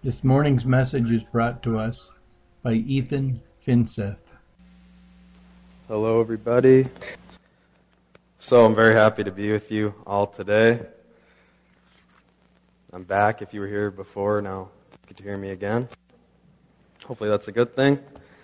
This morning's message is brought to us by Ethan Finseth. Hello, everybody. So I'm very happy to be with you all today. I'm back. If you were here before, now you get to hear me again. Hopefully that's a good thing.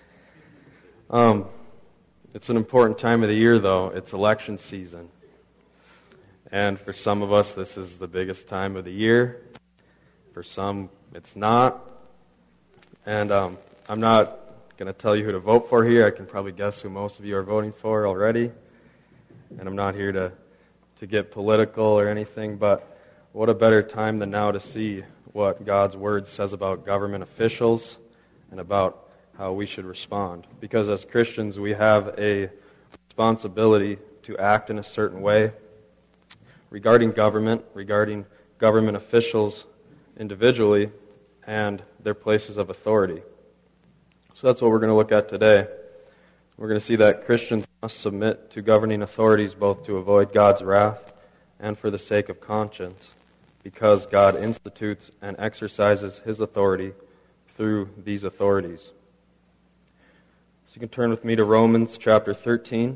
It's an important time of the year, though. It's election season. And for some of us, this is the biggest time of the year. For some, it's not. And I'm not going to tell you who to vote for here. I can probably guess who most of you are voting for already. And I'm not here to get political or anything, but what a better time than now to see what God's Word says about government officials and about how we should respond. Because as Christians, we have a responsibility to act in a certain way regarding government officials individually, and their places of authority. So that's what we're going to look at today. We're going to see that Christians must submit to governing authorities both to avoid God's wrath and for the sake of conscience, because God institutes and exercises His authority through these authorities. So you can turn with me to Romans chapter 13,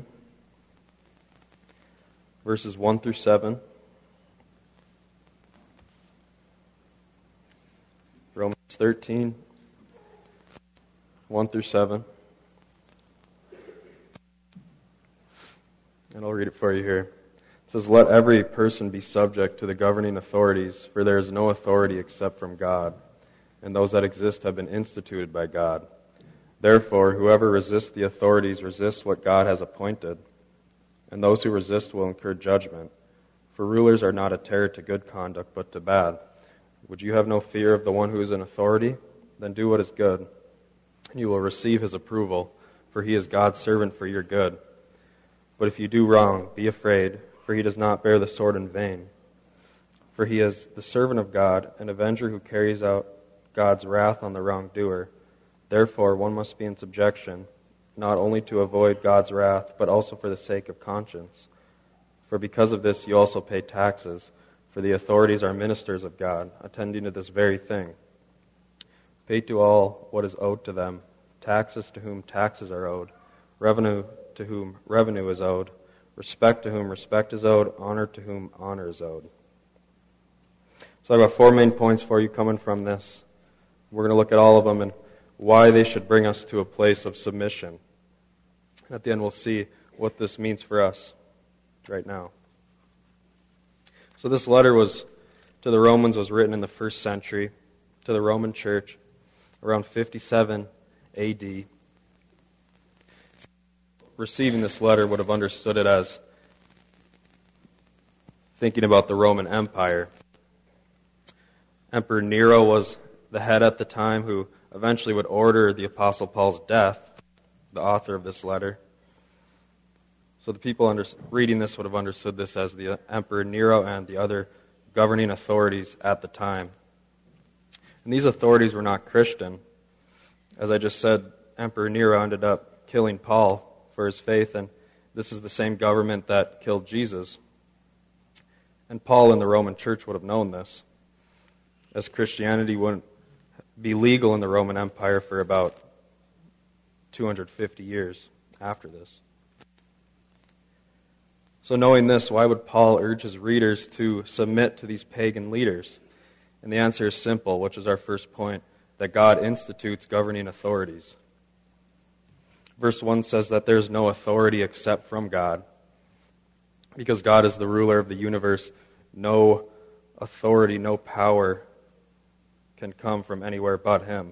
verses 1 through 7. Romans 13, 1 through 7. And I'll read it for you here. It says, "Let every person be subject to the governing authorities, for there is no authority except from God, and those that exist have been instituted by God. Therefore, whoever resists the authorities resists what God has appointed, and those who resist will incur judgment. For rulers are not a terror to good conduct, but to bad. Would you have no fear of the one who is in authority? Then do what is good, and you will receive his approval, for he is God's servant for your good. But if you do wrong, be afraid, for he does not bear the sword in vain. For he is the servant of God, an avenger who carries out God's wrath on the wrongdoer. Therefore, one must be in subjection, not only to avoid God's wrath, but also for the sake of conscience. For because of this you also pay taxes, for the authorities are ministers of God, attending to this very thing. Pay to all what is owed to them, taxes to whom taxes are owed, revenue to whom revenue is owed, respect to whom respect is owed, honor to whom honor is owed." So I've got 4 main points for you coming from this. We're going to look at all of them and why they should bring us to a place of submission. At the end, we'll see what this means for us right now. So this letter to the Romans was written in the 1st century to the Roman church around 57 A.D. Receiving this letter would have understood it as thinking about the Roman Empire. Emperor Nero was the head at the time who eventually would order the Apostle Paul's death, the author of this letter. So the people reading this would have understood this as the Emperor Nero and the other governing authorities at the time. And these authorities were not Christian. As I just said, Emperor Nero ended up killing Paul for his faith, and this is the same government that killed Jesus. And Paul and the Roman church would have known this, as Christianity wouldn't be legal in the Roman Empire for about 250 years after this. So knowing this, why would Paul urge his readers to submit to these pagan leaders? And the answer is simple, which is our first point, that God institutes governing authorities. Verse 1 says that there is no authority except from God. Because God is the ruler of the universe, no authority, no power can come from anywhere but Him.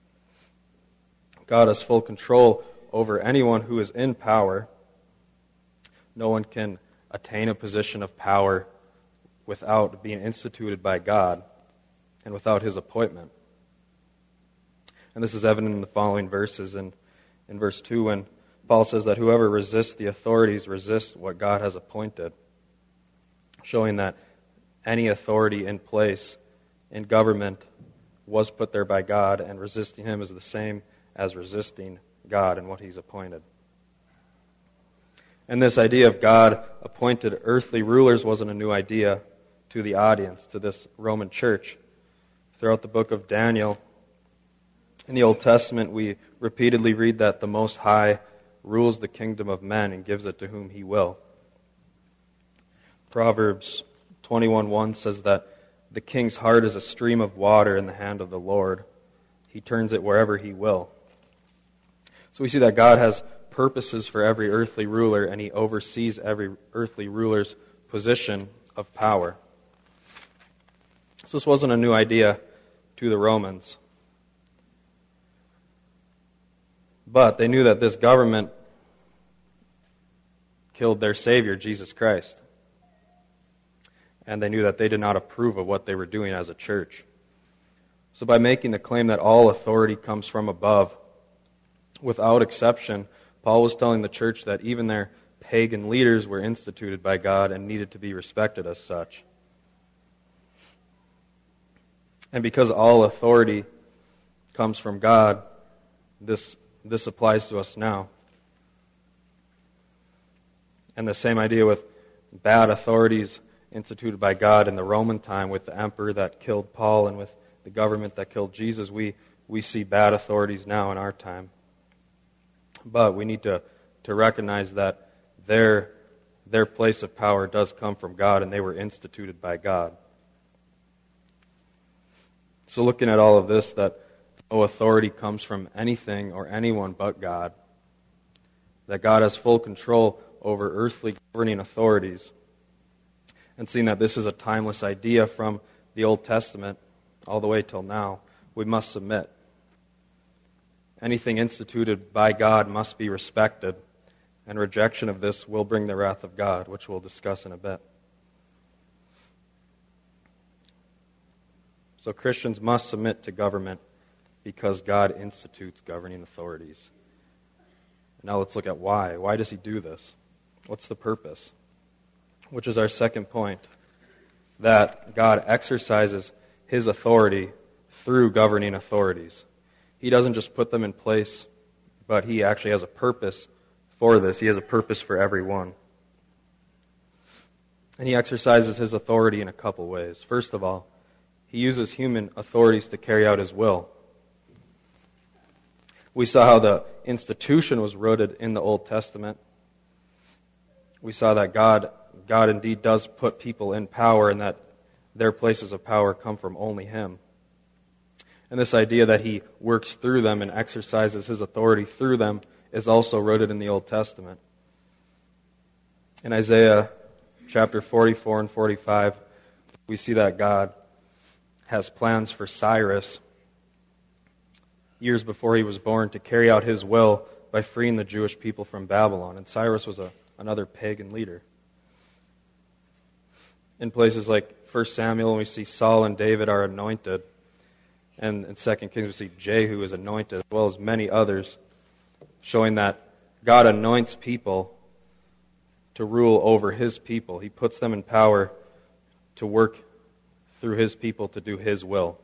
God has full control over anyone who is in power. No one can attain a position of power without being instituted by God and without His appointment. And this is evident in the following verses. In verse 2, when Paul says that whoever resists the authorities resists what God has appointed, showing that any authority in place in government was put there by God, and resisting Him is the same as resisting God and what He's appointed. And this idea of God appointed earthly rulers wasn't a new idea to the audience, to this Roman church. throughout the book of Daniel. In the Old Testament, we repeatedly read that the Most High rules the kingdom of men and gives it to whom He will. Proverbs 21:1 says that the king's heart is a stream of water in the hand of the Lord. He turns it wherever He will. So we see that God has purposes for every earthly ruler, and He oversees every earthly ruler's position of power. So this wasn't a new idea to the Romans. But they knew that this government killed their Savior, Jesus Christ. And they knew that they did not approve of what they were doing as a church. So by making the claim that all authority comes from above, without exception, Paul was telling the church that even their pagan leaders were instituted by God and needed to be respected as such. And because all authority comes from God, this applies to us now. And the same idea with bad authorities instituted by God in the Roman time, with the emperor that killed Paul and with the government that killed Jesus, we see bad authorities now in our time. But we need to recognize that their place of power does come from God, and they were instituted by God. So looking at all of this, that no authority comes from anything or anyone but God, that God has full control over earthly governing authorities, and seeing that this is a timeless idea from the Old Testament all the way till now, we must submit. Anything instituted by God must be respected, and rejection of this will bring the wrath of God, which we'll discuss in a bit. So Christians must submit to government because God institutes governing authorities. Now let's look at why. Why does He do this? What's the purpose? Which is our second point, that God exercises His authority through governing authorities. He doesn't just put them in place, but He actually has a purpose for this. He has a purpose for everyone. And He exercises His authority in a couple ways. First of all, He uses human authorities to carry out His will. We saw how the institution was rooted in the Old Testament. We saw that God indeed does put people in power, and that their places of power come from only Him. And this idea that He works through them and exercises His authority through them is also rooted in the Old Testament. In Isaiah chapter 44 and 45, we see that God has plans for Cyrus years before he was born to carry out His will by freeing the Jewish people from Babylon. And Cyrus was another pagan leader. In places like 1 Samuel, we see Saul and David are anointed. And in 2 Kings, we see Jehu is anointed, as well as many others, showing that God anoints people to rule over His people. He puts them in power to work through His people to do His will.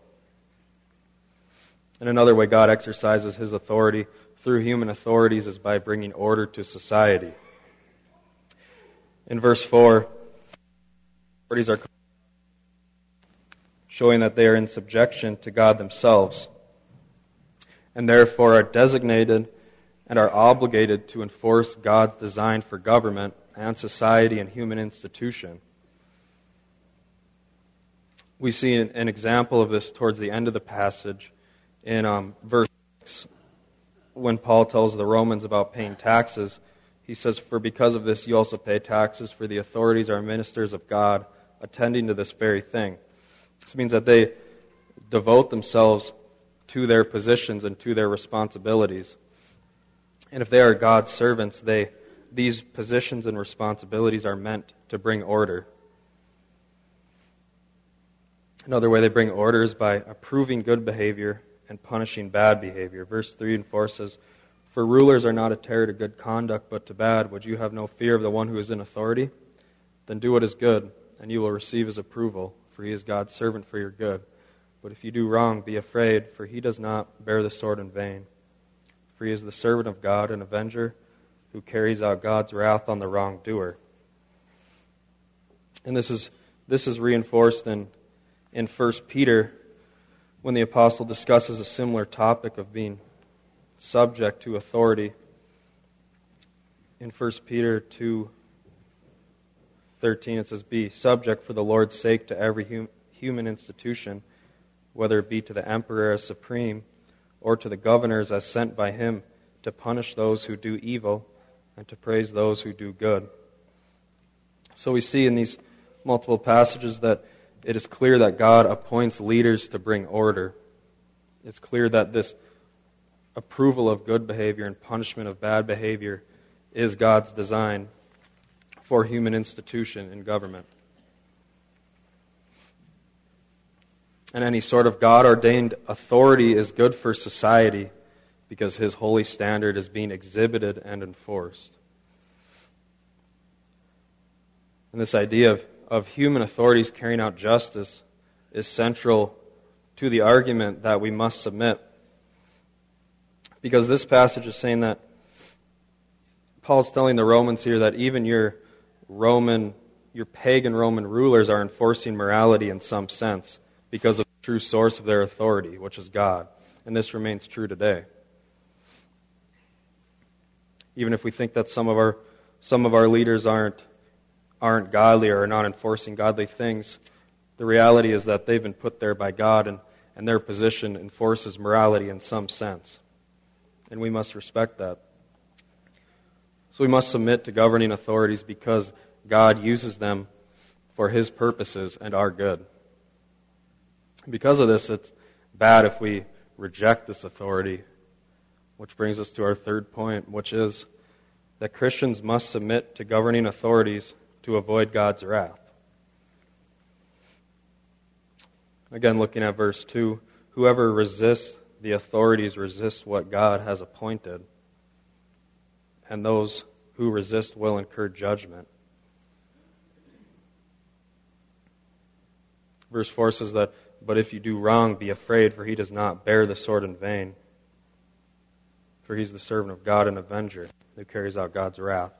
And another way God exercises His authority through human authorities is by bringing order to society. In verse 4, authorities are showing that they are in subjection to God themselves, and therefore are designated and are obligated to enforce God's design for government and society and human institution. We see an example of this towards the end of the passage in verse 6, when Paul tells the Romans about paying taxes. He says, "For because of this you also pay taxes, for the authorities are ministers of God, attending to this very thing." This means that they devote themselves to their positions and to their responsibilities. And if they are God's servants, these positions and responsibilities are meant to bring order. Another way they bring order is by approving good behavior and punishing bad behavior. Verse 3 and 4 says, "For rulers are not a terror to good conduct, but to bad. Would you have no fear of the one who is in authority? Then do what is good, and you will receive His approval, for He is God's servant for your good. But if you do wrong, be afraid, for He does not bear the sword in vain. For He is the servant of God, an avenger, who carries out God's wrath on the wrongdoer." And this is reinforced in 1 Peter when the apostle discusses a similar topic of being subject to authority. In 1 Peter 2:13 it says, "Be subject for the Lord's sake to every human institution, whether it be to the emperor as supreme, or to the governors as sent by him to punish those who do evil and to praise those who do good." So we see in these multiple passages that it is clear that God appoints leaders to bring order. It's clear that this approval of good behavior and punishment of bad behavior is God's design for human institution and government. And any sort of God-ordained authority is good for society because His holy standard is being exhibited and enforced. And this idea of human authorities carrying out justice is central to the argument that we must submit. Because this passage is saying that Paul's telling the Romans here that even your pagan Roman rulers are enforcing morality in some sense because of the true source of their authority, which is God. And this remains true today. Even if we think that some of our leaders aren't godly or are not enforcing godly things, the reality is that they've been put there by God, and their position enforces morality in some sense. And we must respect that. So we must submit to governing authorities because God uses them for His purposes and our good. Because of this, it's bad if we reject this authority, which brings us to our third point, which is that Christians must submit to governing authorities to avoid God's wrath. Again, looking at verse 2, whoever resists the authorities resists what God has appointed, and those who resist will incur judgment. Verse 4 says that, "But if you do wrong, be afraid, for he does not bear the sword in vain. For he's the servant of God and avenger, who carries out God's wrath."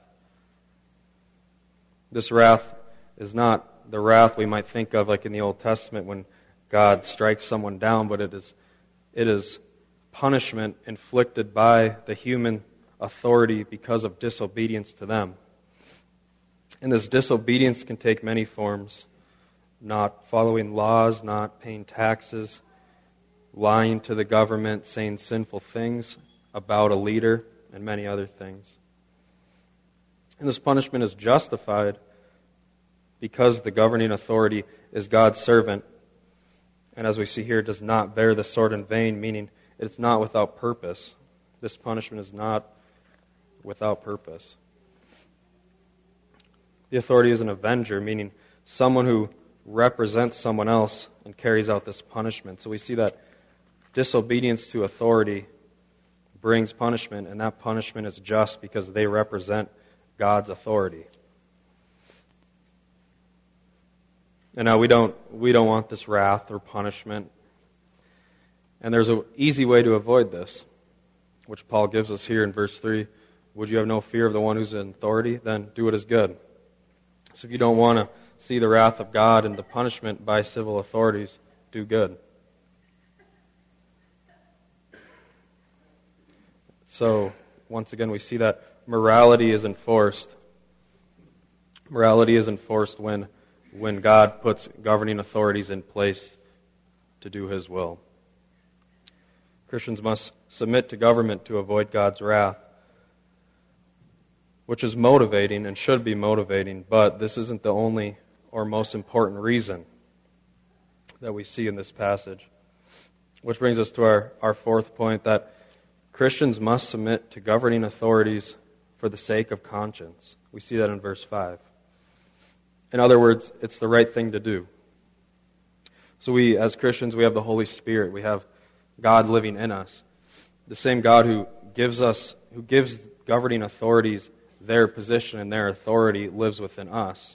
This wrath is not the wrath we might think of like in the Old Testament when God strikes someone down, but it is punishment inflicted by the human authority because of disobedience to them. And this disobedience can take many forms: not following laws, not paying taxes, lying to the government, saying sinful things about a leader, and many other things. And this punishment is justified because the governing authority is God's servant, and as we see here, does not bear the sword in vain, meaning it's not without purpose. This punishment is not without purpose. The authority is an avenger, meaning someone who represents someone else and carries out this punishment. So we see that disobedience to authority brings punishment, and that punishment is just because they represent God's authority. And now we don't want this wrath or punishment. And there's an easy way to avoid this, which Paul gives us here in verse 3. Would you have no fear of the one who's in authority? Then do what is good. So if you don't want to see the wrath of God and the punishment by civil authorities, do good. So, once again, we see that morality is enforced. Morality is enforced when God puts governing authorities in place to do His will. Christians must submit to government to avoid God's wrath, which is motivating and should be motivating, but this isn't the only or most important reason that we see in this passage. Which brings us to our fourth point, that Christians must submit to governing authorities for the sake of conscience. We see that in verse 5. In other words, it's the right thing to do. So we, as Christians, we have the Holy Spirit. We have God living in us. The same God who gives governing authorities their position and their authority lives within us.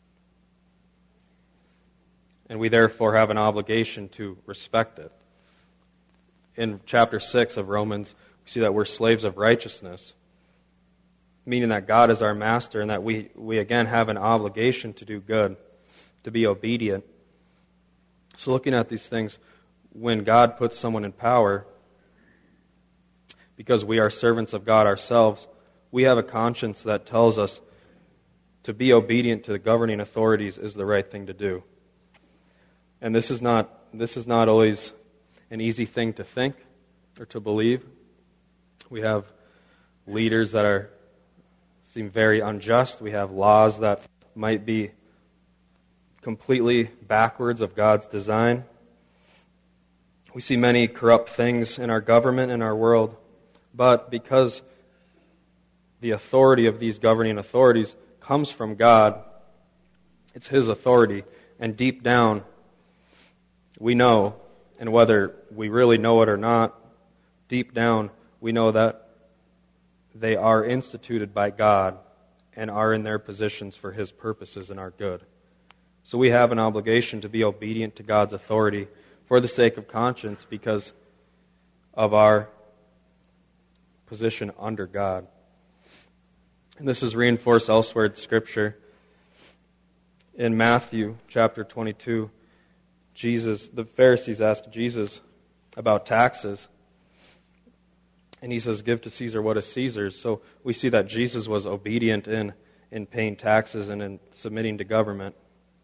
And we therefore have an obligation to respect it. In chapter 6 of Romans, we see that we're slaves of righteousness, meaning that God is our master and that we again have an obligation to do good, to be obedient. So looking at these things, when God puts someone in power, because we are servants of God ourselves, we have a conscience that tells us to be obedient to the governing authorities is the right thing to do. And this is not always an easy thing to think or to believe. We have leaders that seem very unjust. We have laws that might be completely backwards of God's design. We see many corrupt things in our government and our world, but because the authority of these governing authorities comes from God, it's His authority, and deep down we know, and whether we really know it or not, deep down we know that they are instituted by God and are in their positions for His purposes and our good. So we have an obligation to be obedient to God's authority for the sake of conscience because of our position under God. And this is reinforced elsewhere in Scripture. In Matthew chapter 22, the Pharisees asked Jesus about taxes. And He says, give to Caesar what is Caesar's. So we see that Jesus was obedient in paying taxes and in submitting to government.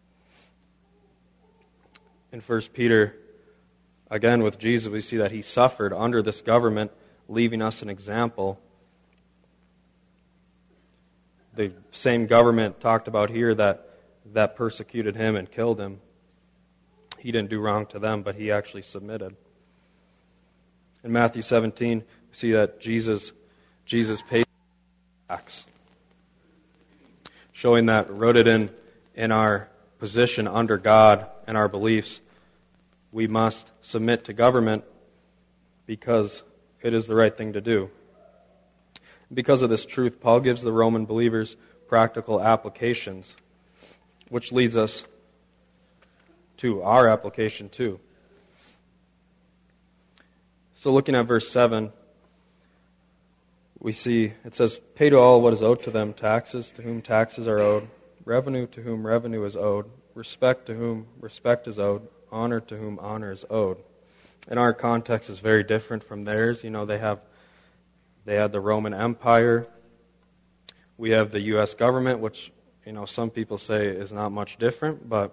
In 1 Peter, again with Jesus, we see that He suffered under this government, leaving us an example. The same government talked about here that persecuted Him and killed Him. He didn't do wrong to them, but He actually submitted. In Matthew 17, we see that Jesus paid tax, showing that rooted in our position under God and our beliefs, we must submit to government because it is the right thing to do. Because of this truth, Paul gives the Roman believers practical applications, which leads us to our application too. So looking at verse 7, we see it says, pay to all what is owed to them, taxes to whom taxes are owed, revenue to whom revenue is owed, respect to whom respect is owed, honor to whom honor is owed. And our context is very different from theirs. You know, they had the Roman Empire. We have the U.S. government, which, you know, some people say is not much different, but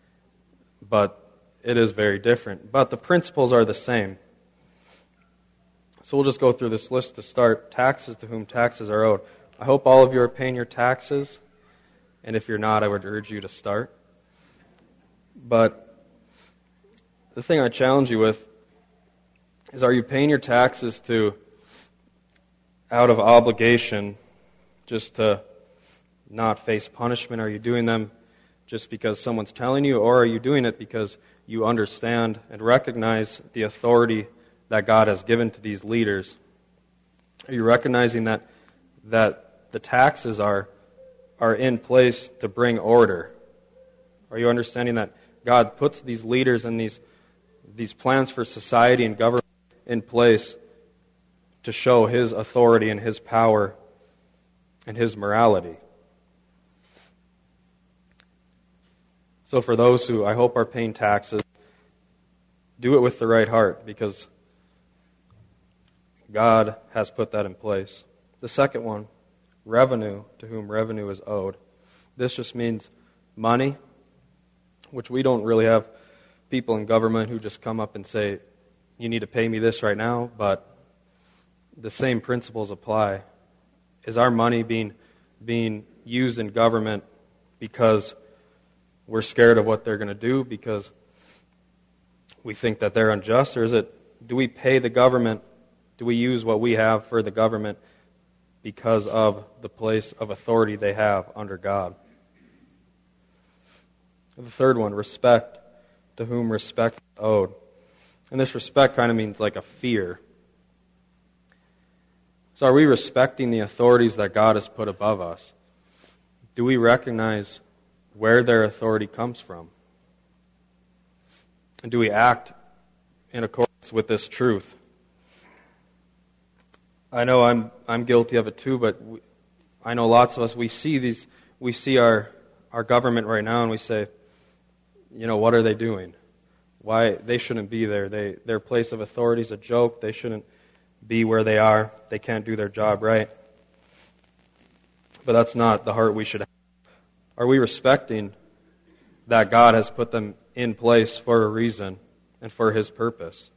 it is very different. But the principles are the same. So we'll just go through this list to start. Taxes to whom taxes are owed. I hope all of you are paying your taxes, and if you're not, I would urge you to start. But the thing I challenge you with is, are you paying your taxes out of obligation, just to not face punishment? Are you doing them just because someone's telling you, or are you doing it because you understand and recognize the authority that God has given to these leaders? Are you recognizing that the taxes are in place to bring order? Are you understanding that God puts these leaders and these plans for society and government in place to show His authority and His power and His morality? So for those who I hope are paying taxes, do it with the right heart, because God has put that in place. The second one, revenue to whom revenue is owed. This just means money, which we don't really have people in government who just come up and say, you need to pay me this right now, but the same principles apply. Is our money being used in government because we're scared of what they're going to do, because we think that they're unjust, or do we pay the government? Do we use what we have for the government because of the place of authority they have under God? The third one, respect to whom respect is owed. And this respect kind of means like a fear. So are we respecting the authorities that God has put above us? Do we recognize where their authority comes from? And do we act in accordance with this truth? I know I'm guilty of it too, but I know lots of us, we see our government right now and we say, you know, what are they doing? why they shouldn't be there. Their place of authority is a joke. They shouldn't be where they are. They can't do their job right. But that's not the heart we should have. Are we respecting that God has put them in place for a reason and for His purpose?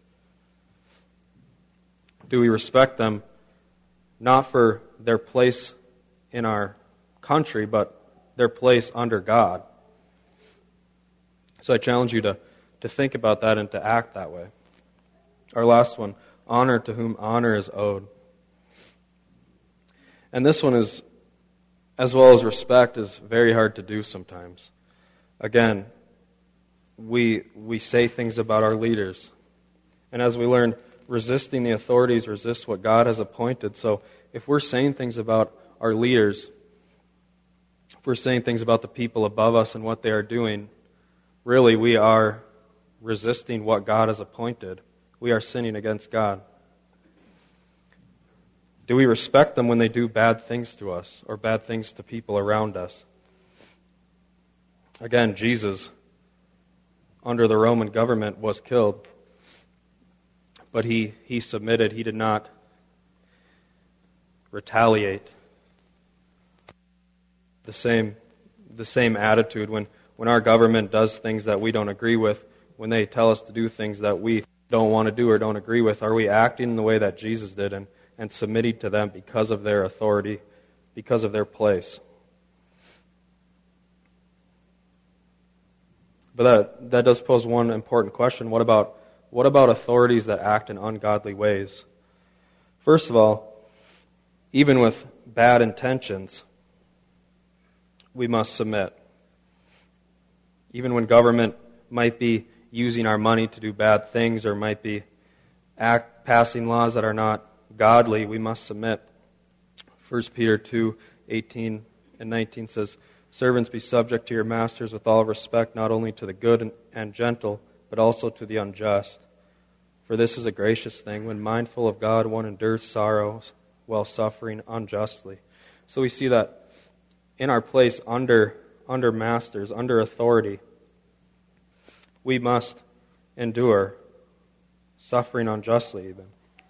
Do we respect them not for their place in our country, but their place under God? So I challenge you to think about that and to act that way. Our last one, honor to whom honor is owed. And this one is, as well as respect, is very hard to do sometimes. Again, we say things about our leaders. And as we learn, resisting the authorities resists what God has appointed. So if we're saying things about our leaders, if we're saying things about the people above us and what they are doing, really we are resisting what God has appointed. We are sinning against God. Do we respect them when they do bad things to us or bad things to people around us? Again, Jesus, under the Roman government, was killed. But he submitted. He did not retaliate. The same attitude when our government does things that we don't agree with, when they tell us to do things that we don't want to do or don't agree with, are we acting in the way that Jesus did and submitting to them because of their authority, because of their place? But that does pose one important question. What about authorities that act in ungodly ways? First of all, even with bad intentions, we must submit. Even when government might be using our money to do bad things or might be passing laws that are not godly, we must submit. 1 Peter 2:18 and 19 says, "Servants, be subject to your masters with all respect, not only to the good and gentle, but also to the unjust. For this is a gracious thing. When mindful of God, one endures sorrows while suffering unjustly." So we see that in our place under masters, under authority, we must endure suffering unjustly even.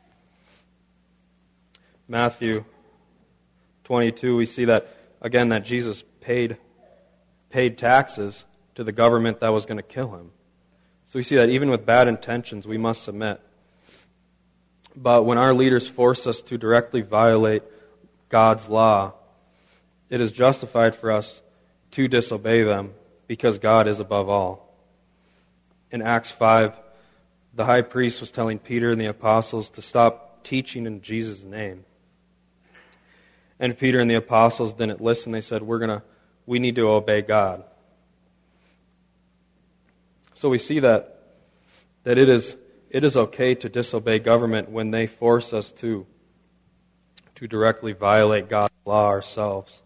Matthew 22, we see that, again, that Jesus paid taxes to the government that was going to kill him. So we see that even with bad intentions, we must submit. But when our leaders force us to directly violate God's law, it is justified for us to disobey them because God is above all. In Acts 5, the high priest was telling Peter and the apostles to stop teaching in Jesus' name. And Peter and the apostles didn't listen. They said, we need to obey God. So we see that it is okay to disobey government when they force us to directly violate God's law ourselves.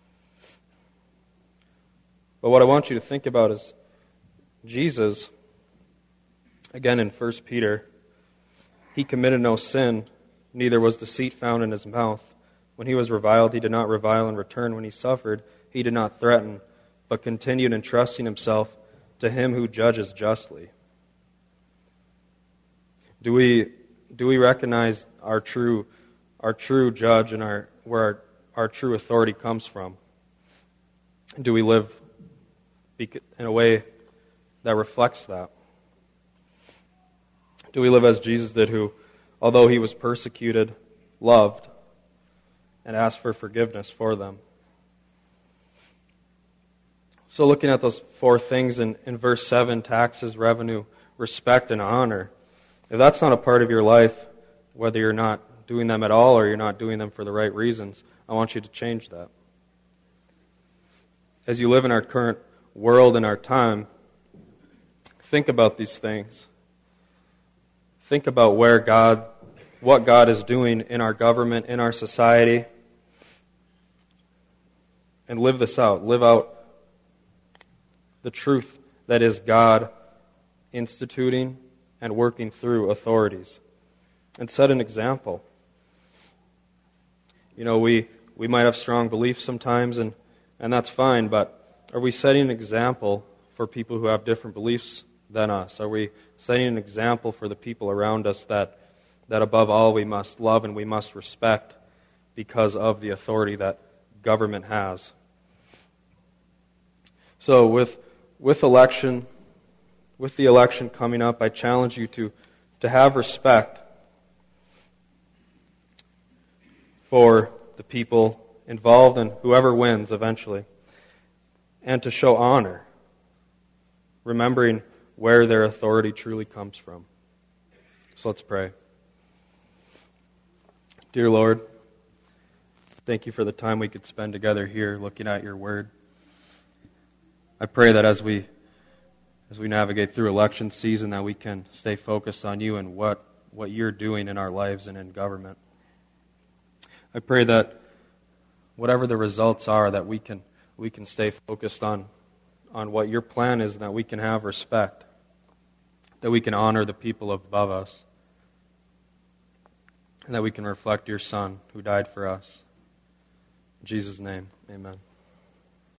But what I want you to think about is Jesus, again in 1 Peter, he committed no sin, neither was deceit found in his mouth. When he was reviled, he did not revile in return. When he suffered, he did not threaten, but continued entrusting himself to him who judges justly. Do we recognize our true judge and where our true authority comes from? Do we live in a way that reflects that? Do we live as Jesus did, who, although he was persecuted, loved and asked for forgiveness for them? So looking at those four things in verse 7, taxes, revenue, respect, and honor, if that's not a part of your life, whether you're not doing them at all or you're not doing them for the right reasons, I want you to change that. As you live in our current world and our time, think about these things. Think about what God is doing in our government, in our society, and live this out. Live out the truth that is God instituting and working through authorities. And set an example. We might have strong beliefs sometimes, and that's fine, but are we setting an example for people who have different beliefs than us? Are we setting an example for the people around us that above all we must love and we must respect because of the authority that government has? So with the election coming up, I challenge you to have respect for the people involved and whoever wins eventually, and to show honor, remembering where their authority truly comes from. So let's pray. Dear Lord, thank you for the time we could spend together here looking at your word. I pray that as we navigate through election season, that we can stay focused on you and what you're doing in our lives and in government. I pray that whatever the results are, that we can stay focused on what your plan is, and that we can have respect, that we can honor the people above us, and that we can reflect your Son who died for us. In Jesus' name, amen.